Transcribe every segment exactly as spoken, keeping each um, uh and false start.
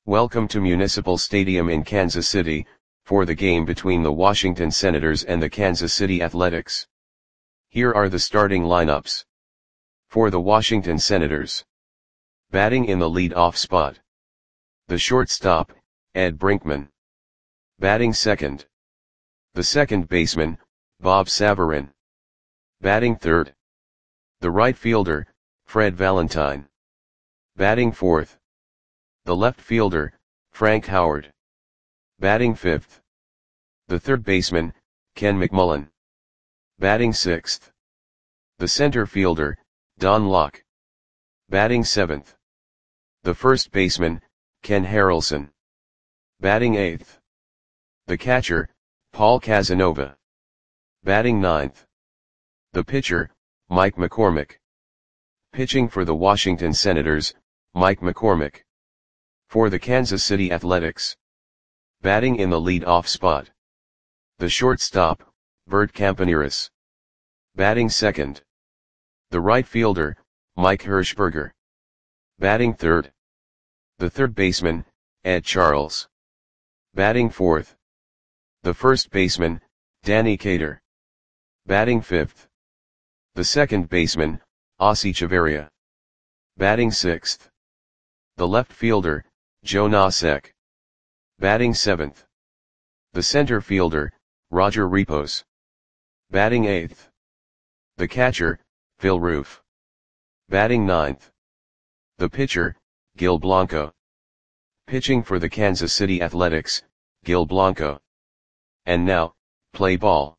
Welcome to Municipal Stadium in Kansas City, for the game between the Washington Senators and the Kansas City Athletics. Here are the starting lineups. For the Washington Senators. Batting in the lead-off spot. The shortstop, Ed Brinkman. Batting second. The second baseman, Bob Savarin. Batting third. The right fielder, Fred Valentine. Batting fourth. The left fielder, Frank Howard. Batting fifth. The third baseman, Ken McMullen. Batting sixth. The center fielder, Don Locke. Batting seventh. The first baseman, Ken Harrelson. Batting eighth. The catcher, Paul Casanova. Batting ninth. The pitcher, Mike McCormick. Pitching for the Washington Senators, Mike McCormick. For the Kansas City Athletics. Batting in the lead-off spot. The shortstop, Bert Campaneris. Batting second. The right fielder, Mike Hirschberger. Batting third. The third baseman, Ed Charles. Batting fourth. The first baseman, Danny Cater. Batting fifth. The second baseman, Ossie Chavarria. Batting sixth. The left fielder, Joe Nosek. Batting seventh. The center fielder, Roger Repos. Batting eighth. The catcher, Phil Roof. Batting ninth. The pitcher, Gil Blanco. Pitching for the Kansas City Athletics, Gil Blanco. And now, play ball.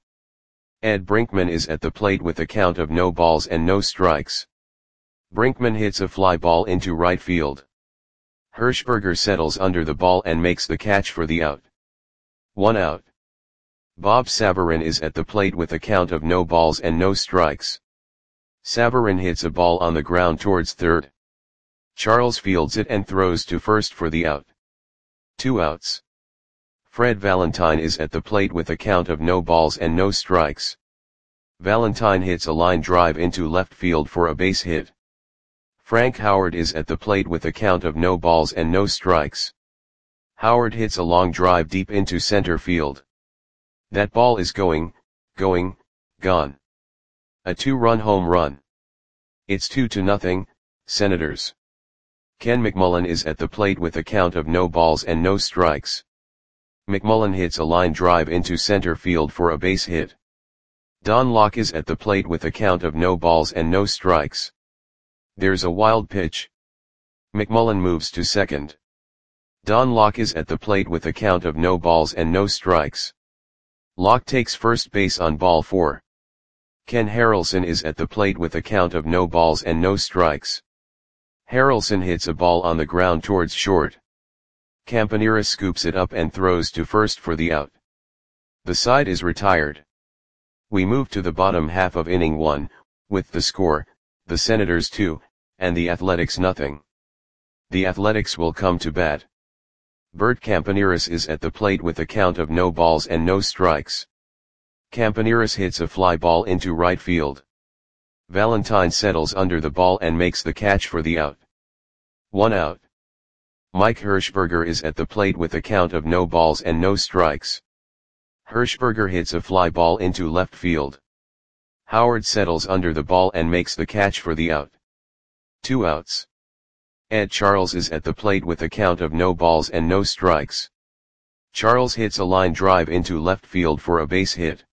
Ed Brinkman is at the plate with a count of no balls and no strikes. Brinkman hits a fly ball into right field. Hirschberger settles under the ball and makes the catch for the out. One out. Bob Savarin is at the plate with a count of no balls and no strikes. Savarin hits a ball on the ground towards third. Charles fields it and throws to first for the out. Two outs. Fred Valentine is at the plate with a count of no balls and no strikes. Valentine hits a line drive into left field for a base hit. Frank Howard is at the plate with a count of no balls and no strikes. Howard hits a long drive deep into center field. That ball is going, going, gone. A two-run home run. It's two to nothing, Senators. Ken McMullen is at the plate with a count of no balls and no strikes. McMullen hits a line drive into center field for a base hit. Don Locke is at the plate with a count of no balls and no strikes. There's a wild pitch. McMullen moves to second. Don Locke is at the plate with a count of no balls and no strikes. Locke takes first base on ball four. Ken Harrelson is at the plate with a count of no balls and no strikes. Harrelson hits a ball on the ground towards short. Campaneris scoops it up and throws to first for the out. The side is retired. We move to the bottom half of inning one, with the score, the Senators two, and the Athletics nothing. The Athletics will come to bat. Bert Campaneris is at the plate with a count of no balls and no strikes. Campaneris hits a fly ball into right field. Valentine settles under the ball and makes the catch for the out. One out. Mike Hirschberger is at the plate with a count of no balls and no strikes. Hirschberger hits a fly ball into left field. Howard settles under the ball and makes the catch for the out. Two outs. Ed Charles is at the plate with a count of no balls and no strikes. Charles hits a line drive into left field for a base hit.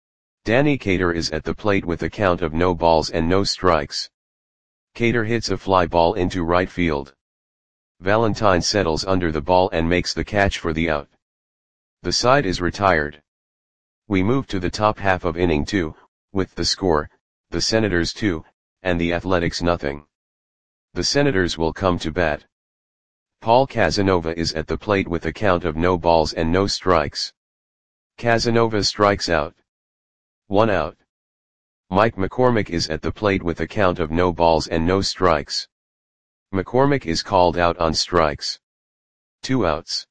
Danny Cater is at the plate with a count of no balls and no strikes. Cater hits a fly ball into right field. Valentine settles under the ball and makes the catch for the out. The side is retired. We move to the top half of inning two, with the score, the Senators two, and the Athletics nothing. The Senators will come to bat. Paul Casanova is at the plate with a count of no balls and no strikes. Casanova strikes out. One out. Mike McCormick is at the plate with a count of no balls and no strikes. McCormick is called out on strikes. Two outs.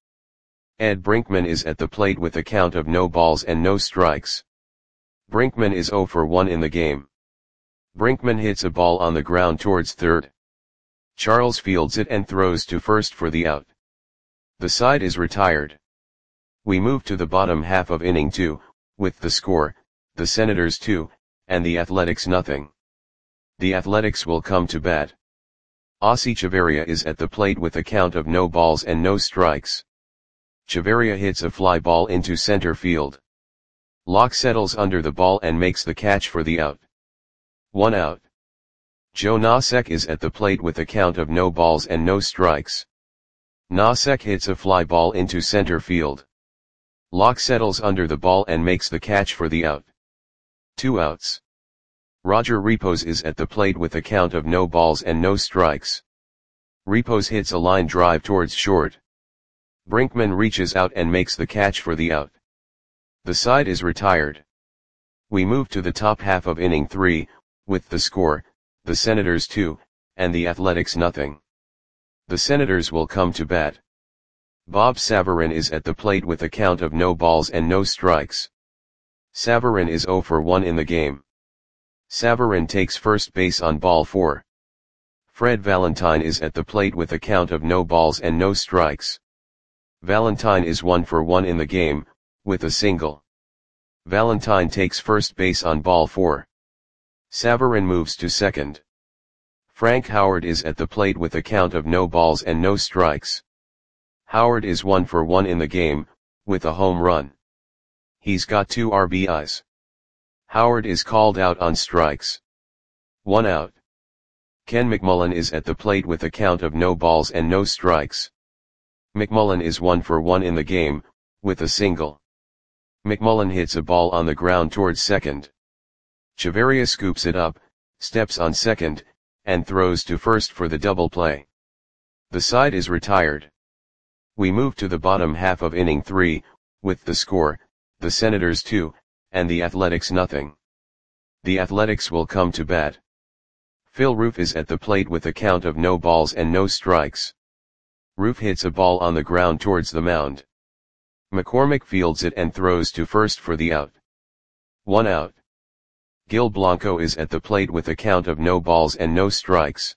Ed Brinkman is at the plate with a count of no balls and no strikes. Brinkman is zero for one in the game. Brinkman hits a ball on the ground towards third. Charles fields it and throws to first for the out. The side is retired. We move to the bottom half of inning two, with the score, the Senators two, and the Athletics nothing. The Athletics will come to bat. Ossie Chavarria is at the plate with a count of no balls and no strikes. Chavarria hits a fly ball into center field. Locke settles under the ball and makes the catch for the out. One out. Joe Nosek is at the plate with a count of no balls and no strikes. Nosek hits a fly ball into center field. Locke settles under the ball and makes the catch for the out. Two outs. Roger Repos is at the plate with a count of no balls and no strikes. Repos hits a line drive towards short. Brinkman reaches out and makes the catch for the out. The side is retired. We move to the top half of inning three, with the score, the Senators two, and the Athletics nothing. The Senators will come to bat. Bob Savarin is at the plate with a count of no balls and no strikes. Savarin is oh for one in the game. Savarin takes first base on ball four. Fred Valentine is at the plate with a count of no balls and no strikes. Valentine is one for one in the game, with a single. Valentine takes first base on ball four. Savarin moves to second. Frank Howard is at the plate with a count of no balls and no strikes. Howard is one for one in the game, with a home run. He's got two R B Is. Howard is called out on strikes. One out. Ken McMullen is at the plate with a count of no balls and no strikes. McMullen is one for one in the game, with a single. McMullen hits a ball on the ground towards second. Chavarria scoops it up, steps on second, and throws to first for the double play. The side is retired. We move to the bottom half of inning three, with the score, the Senators two, and the Athletics nothing. The Athletics will come to bat. Phil Roof is at the plate with a count of no balls and no strikes. Roof hits a ball on the ground towards the mound. McCormick fields it and throws to first for the out. One out. Gil Blanco is at the plate with a count of no balls and no strikes.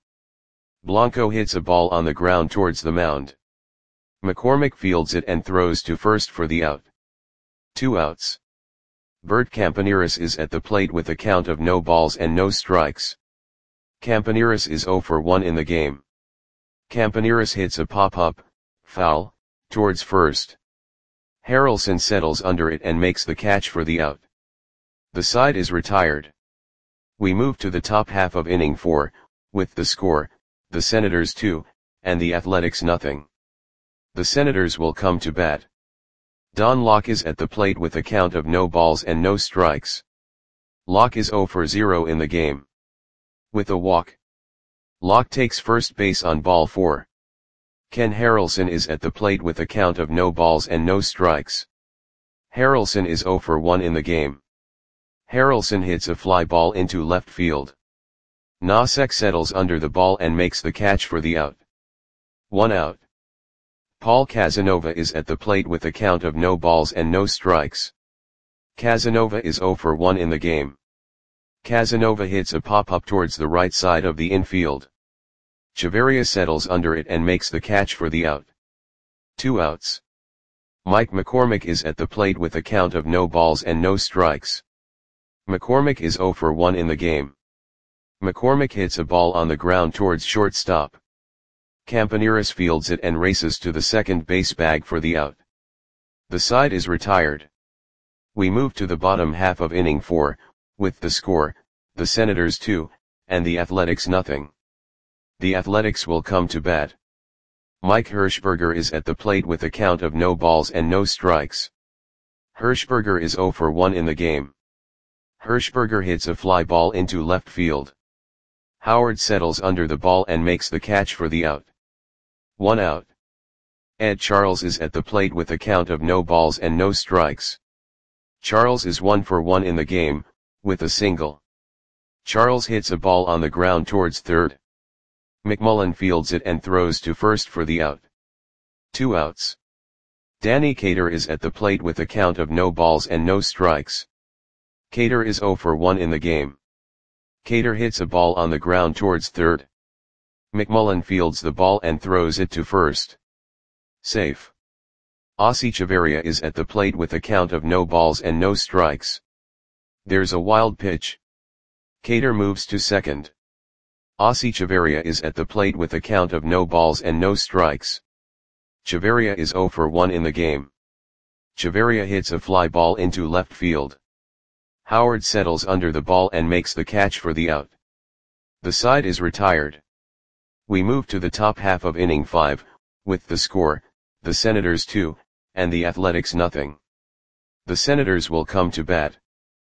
Blanco hits a ball on the ground towards the mound. McCormick fields it and throws to first for the out. Two outs. Bert Campaneris is at the plate with a count of no balls and no strikes. Campaneris is oh for one in the game. Campaneris hits a pop-up, foul, towards first. Harrelson settles under it and makes the catch for the out. The side is retired. We move to the top half of inning four, with the score, the Senators two, and the Athletics nothing. The Senators will come to bat. Don Locke is at the plate with a count of no balls and no strikes. Locke is oh for zero in the game. With a walk. Locke takes first base on ball four. Ken Harrelson is at the plate with a count of no balls and no strikes. Harrelson is oh for one in the game. Harrelson hits a fly ball into left field. Nosek settles under the ball and makes the catch for the out. One out. Paul Casanova is at the plate with a count of no balls and no strikes. Casanova is oh for one in the game. Casanova hits a pop-up towards the right side of the infield. Chavarria settles under it and makes the catch for the out. Two outs. Mike McCormick is at the plate with a count of no balls and no strikes. McCormick is oh for one in the game. McCormick hits a ball on the ground towards shortstop. Campaneris fields it and races to the second base bag for the out. The side is retired. We move to the bottom half of inning four, with the score, the Senators two, and the Athletics nothing. The Athletics will come to bat. Mike Hirschberger is at the plate with a count of no balls and no strikes. Hirschberger is oh for one in the game. Hirschberger hits a fly ball into left field. Howard settles under the ball and makes the catch for the out. One out. Ed Charles is at the plate with a count of no balls and no strikes. Charles is one for one in the game, with a single. Charles hits a ball on the ground towards third. McMullen fields it and throws to first for the out. Two outs. Danny Cater is at the plate with a count of no balls and no strikes. Cater is oh for one in the game. Cater hits a ball on the ground towards third. McMullen fields the ball and throws it to first. Safe. Aussie Chavarria is at the plate with a count of no balls and no strikes. There's a wild pitch. Cater moves to second. Aussie Chavarria is at the plate with a count of no balls and no strikes. Chavarria is zero for one in the game. Chavarria hits a fly ball into left field. Howard settles under the ball and makes the catch for the out. The side is retired. We move to the top half of inning five, with the score, the Senators two, and the Athletics nothing. The Senators will come to bat.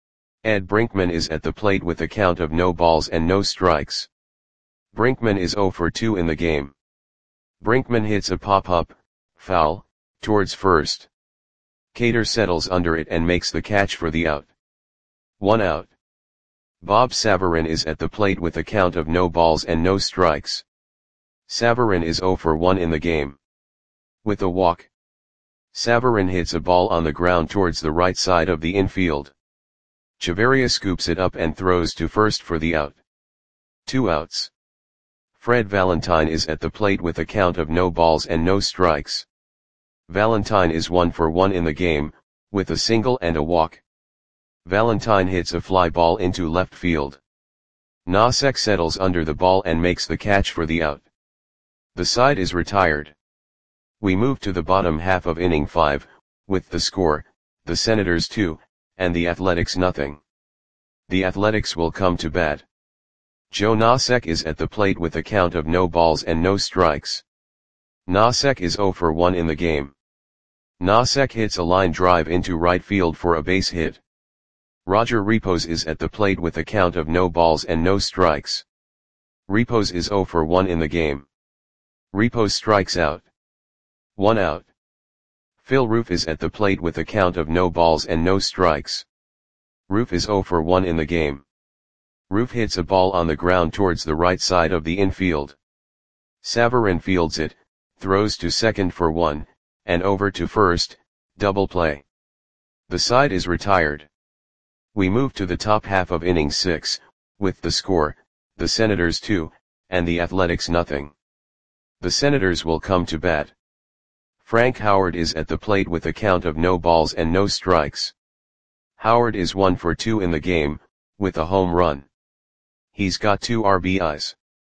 Ed Brinkman is at the plate with a count of no balls and no strikes. Brinkman is zero for two in the game. Brinkman hits a pop-up, foul, towards first. Cater settles under it and makes the catch for the out. One out. Bob Savarin is at the plate with a count of no balls and no strikes. Savarin is zero for one in the game. With a walk. Savarin hits a ball on the ground towards the right side of the infield. Chavarria scoops it up and throws to first for the out. Two outs. Fred Valentine is at the plate with a count of no balls and no strikes. Valentine is one for one in the game, with a single and a walk. Valentine hits a fly ball into left field. Nosek settles under the ball and makes the catch for the out. The side is retired. We move to the bottom half of inning five, with the score, the Senators two, and the Athletics nothing. The Athletics will come to bat. Joe Nosek is at the plate with a count of no balls and no strikes. Nosek is zero for one in the game. Nosek hits a line drive into right field for a base hit. Roger Repos is at the plate with a count of no balls and no strikes. Repos is zero for one in the game. Repos strikes out. One out. Phil Roof is at the plate with a count of no balls and no strikes. Roof is zero for one in the game. Roof hits a ball on the ground towards the right side of the infield. Savarin fields it, throws to second for one, and over to first, double play. The side is retired. We move to the top half of inning six, with the score, the Senators two, and the Athletics nothing. The Senators will come to bat. Frank Howard is at the plate with a count of no balls and no strikes. Howard is one for two in the game, with a home run. He's got two R B Is.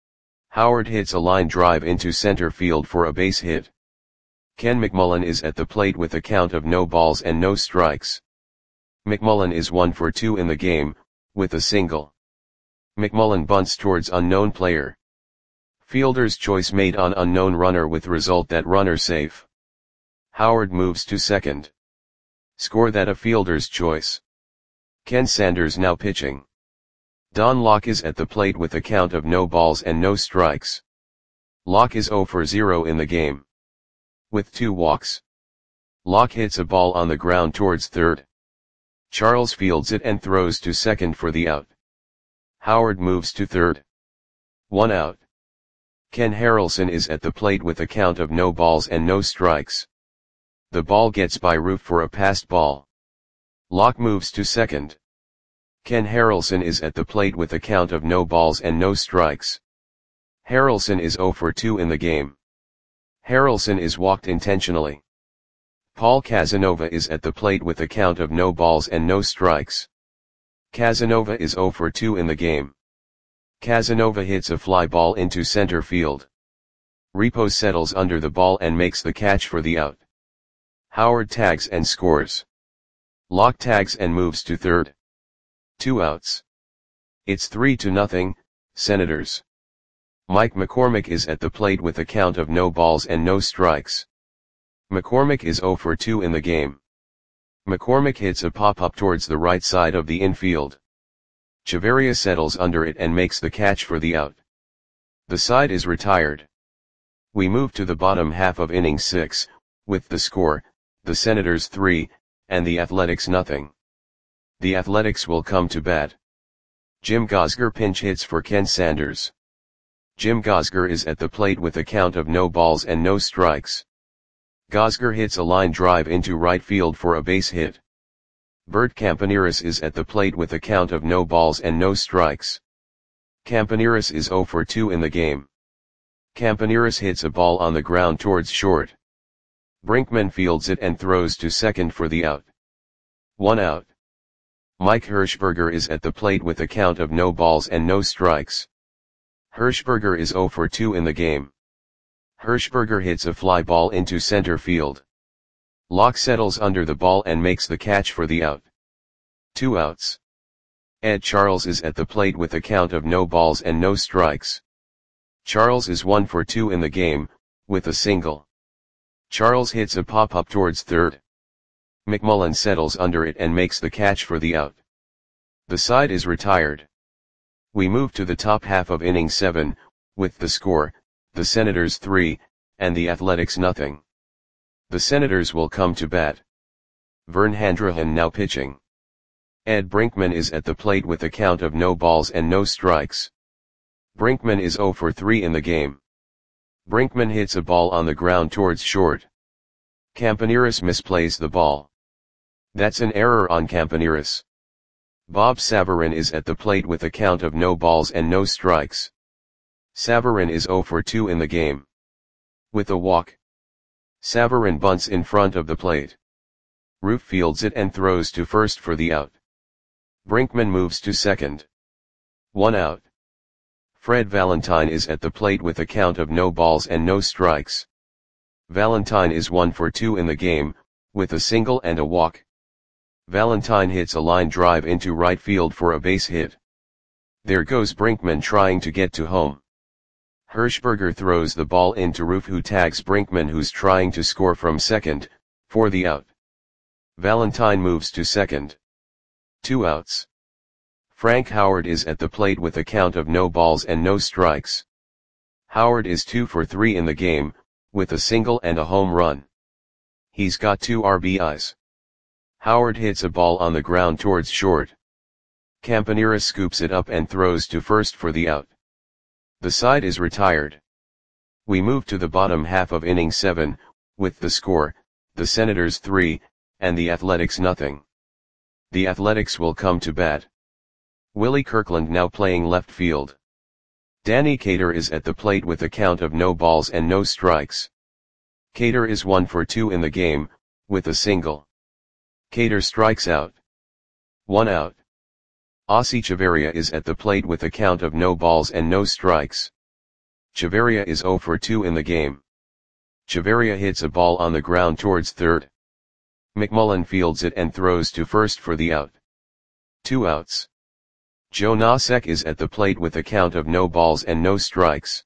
Howard hits a line drive into center field for a base hit. Ken McMullen is at the plate with a count of no balls and no strikes. McMullen is one for two in the game, with a single. McMullen bunts towards unknown player. Fielder's choice made on unknown runner with result that runner safe. Howard moves to second. Score that a fielder's choice. Ken Sanders now pitching. Don Locke is at the plate with a count of no balls and no strikes. Locke is zero for zero in the game. With two walks. Locke hits a ball on the ground towards third. Charles fields it and throws to second for the out. Howard moves to third. One out. Ken Harrelson is at the plate with a count of no balls and no strikes. The ball gets by Roof for a passed ball. Locke moves to second. Ken Harrelson is at the plate with a count of no balls and no strikes. Harrelson is zero for two in the game. Harrelson is walked intentionally. Paul Casanova is at the plate with a count of no balls and no strikes. Casanova is zero for two in the game. Casanova hits a fly ball into center field. Repos settles under the ball and makes the catch for the out. Howard tags and scores. Locke tags and moves to third. Two outs. It's three to nothing, Senators. Mike McCormick is at the plate with a count of no balls and no strikes. McCormick is zero for two in the game. McCormick hits a pop-up towards the right side of the infield. Chavarria settles under it and makes the catch for the out. The side is retired. We move to the bottom half of inning six, with the score, the Senators three, and the Athletics nothing. The Athletics will come to bat. Jim Gosger pinch hits for Ken Sanders. Jim Gosger is at the plate with a count of no balls and no strikes. Gosger hits a line drive into right field for a base hit. Bert Campaneris is at the plate with a count of no balls and no strikes. Campaneris is zero for two in the game. Campaneris hits a ball on the ground towards short. Brinkman fields it and throws to second for the out. One out. Mike Hirschberger is at the plate with a count of no balls and no strikes. Hirschberger is zero for two in the game. Hirschberger hits a fly ball into center field. Locke settles under the ball and makes the catch for the out. Two outs. Ed Charles is at the plate with a count of no balls and no strikes. Charles is one for two in the game, with a single. Charles hits a pop-up towards third. McMullen settles under it and makes the catch for the out. The side is retired. We move to the top half of inning seven, with the score, the Senators three, and the Athletics nothing. The Senators will come to bat. Vern Handrahan now pitching. Ed Brinkman is at the plate with a count of no balls and no strikes. Brinkman is zero for three in the game. Brinkman hits a ball on the ground towards short. Campaneris misplays the ball. That's an error on Campaneris. Bob Savarin is at the plate with a count of no balls and no strikes. Savarin is zero for two in the game. With a walk. Savarin bunts in front of the plate. Roof fields it and throws to first for the out. Brinkman moves to second. One out. Fred Valentine is at the plate with a count of no balls and no strikes. Valentine is one for two in the game, with a single and a walk. Valentine hits a line drive into right field for a base hit. There goes Brinkman trying to get to home. Hirschberger throws the ball into Roof, who tags Brinkman, who's trying to score from second, for the out. Valentine moves to second. Two outs. Frank Howard is at the plate with a count of no balls and no strikes. Howard is two for three in the game, with a single and a home run. He's got two R B Is. Howard hits a ball on the ground towards short. Campaneris scoops it up and throws to first for the out. The side is retired. We move to the bottom half of inning seven, with the score, the Senators three, and the Athletics nothing. The Athletics will come to bat. Willie Kirkland now playing left field. Danny Cater is at the plate with a count of no balls and no strikes. Cater is one for two in the game, with a single. Cater strikes out. One out. Ossie Chavarria is at the plate with a count of no balls and no strikes. Chavarria is zero for two in the game. Chavarria hits a ball on the ground towards third. McMullen fields it and throws to first for the out. Two outs. Joe Nosek is at the plate with a count of no balls and no strikes.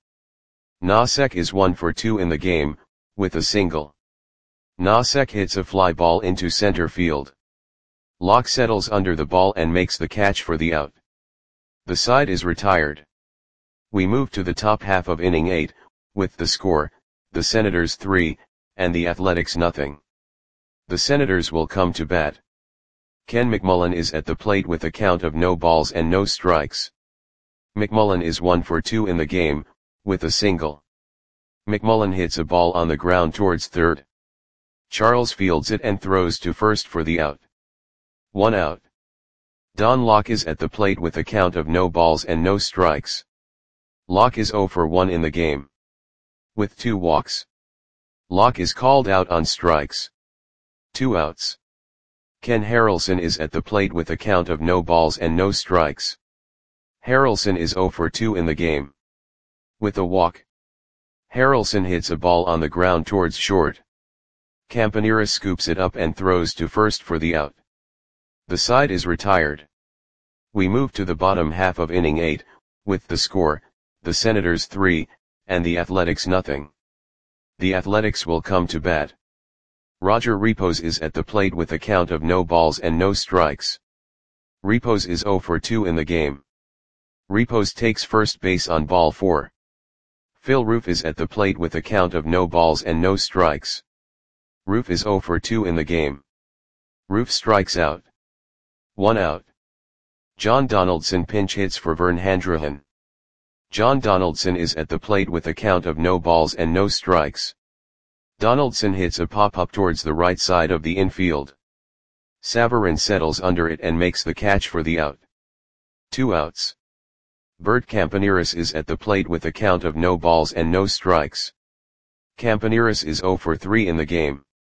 Nosek is one for two in the game, with a single. Nosek hits a fly ball into center field. Locke settles under the ball and makes the catch for the out. The side is retired. We move to the top half of inning eight, with the score, the Senators three, and the Athletics nothing. The Senators will come to bat. Ken McMullen is at the plate with a count of no balls and no strikes. McMullen is one for two in the game, with a single. McMullen hits a ball on the ground towards third. Charles fields it and throws to first for the out. One out. Don Locke is at the plate with a count of no balls and no strikes. Locke is zero for one in the game. With two walks. Locke is called out on strikes. Two outs. Ken Harrelson is at the plate with a count of no balls and no strikes. Harrelson is zero for two in the game. With a walk. Harrelson hits a ball on the ground towards short. Campaneris scoops it up and throws to first for the out. The side is retired. We move to the bottom half of inning eight, with the score, the Senators three, and the Athletics nothing. The Athletics will come to bat. Roger Repos is at the plate with a count of no balls and no strikes. Repos is zero for two in the game. Repos takes first base on ball four. Phil Roof is at the plate with a count of no balls and no strikes. Roof is zero for two in the game. Roof strikes out. One out. John Donaldson pinch hits for Vern Handrahan. John Donaldson is at the plate with a count of no balls and no strikes. Donaldson hits a pop-up towards the right side of the infield. Savarin settles under it and makes the catch for the out. Two outs. Bert Campaneris is at the plate with a count of no balls and no strikes. Campaneris is zero for three in the game.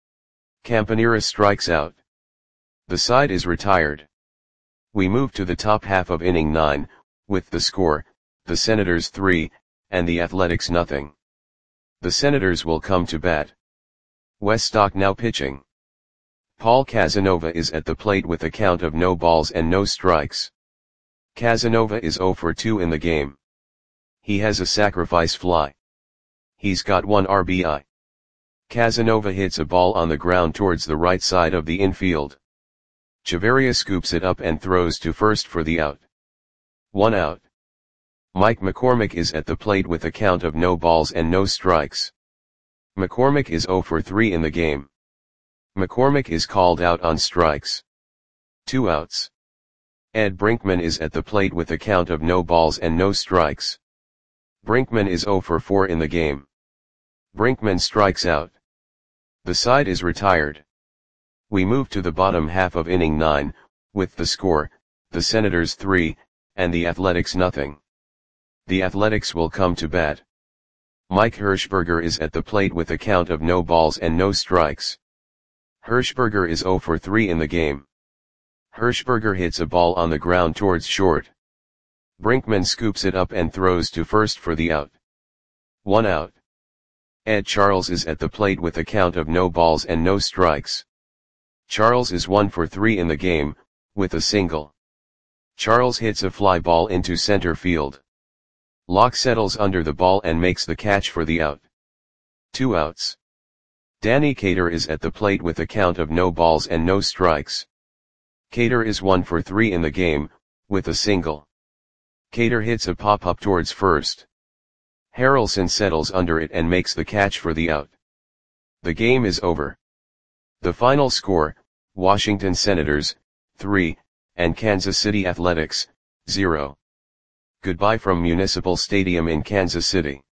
Campanera strikes out. The side is retired. We move to the top half of inning nine, with the score, the Senators three, and the Athletics nothing. The Senators will come to bat. Weststock now pitching. Paul Casanova is at the plate with a count of no balls and no strikes. Casanova is oh for two in the game. He has a sacrifice fly. He's got one R B I. Casanova hits a ball on the ground towards the right side of the infield. Chavarria scoops it up and throws to first for the out. One out. Mike McCormick is at the plate with a count of no balls and no strikes. McCormick is oh for three in the game. McCormick is called out on strikes. Two outs. Ed Brinkman is at the plate with a count of no balls and no strikes. Brinkman is oh for four in the game. Brinkman strikes out. The side is retired. We move to the bottom half of inning nine, with the score, the Senators three, and the Athletics nothing. The Athletics will come to bat. Mike Hirschberger is at the plate with a count of no balls and no strikes. Hirschberger is oh for three in the game. Hirschberger hits a ball on the ground towards short. Brinkman scoops it up and throws to first for the out. One out. Ed Charles is at the plate with a count of no balls and no strikes. Charles is one for three in the game, with a single. Charles hits a fly ball into center field. Locke settles under the ball and makes the catch for the out. Two outs. Danny Cater is at the plate with a count of no balls and no strikes. Cater is one for three in the game, with a single. Cater hits a pop-up towards first. Harrelson settles under it and makes the catch for the out. The game is over. The final score, Washington Senators, three, and Kansas City Athletics, zero. Goodbye from Municipal Stadium in Kansas City.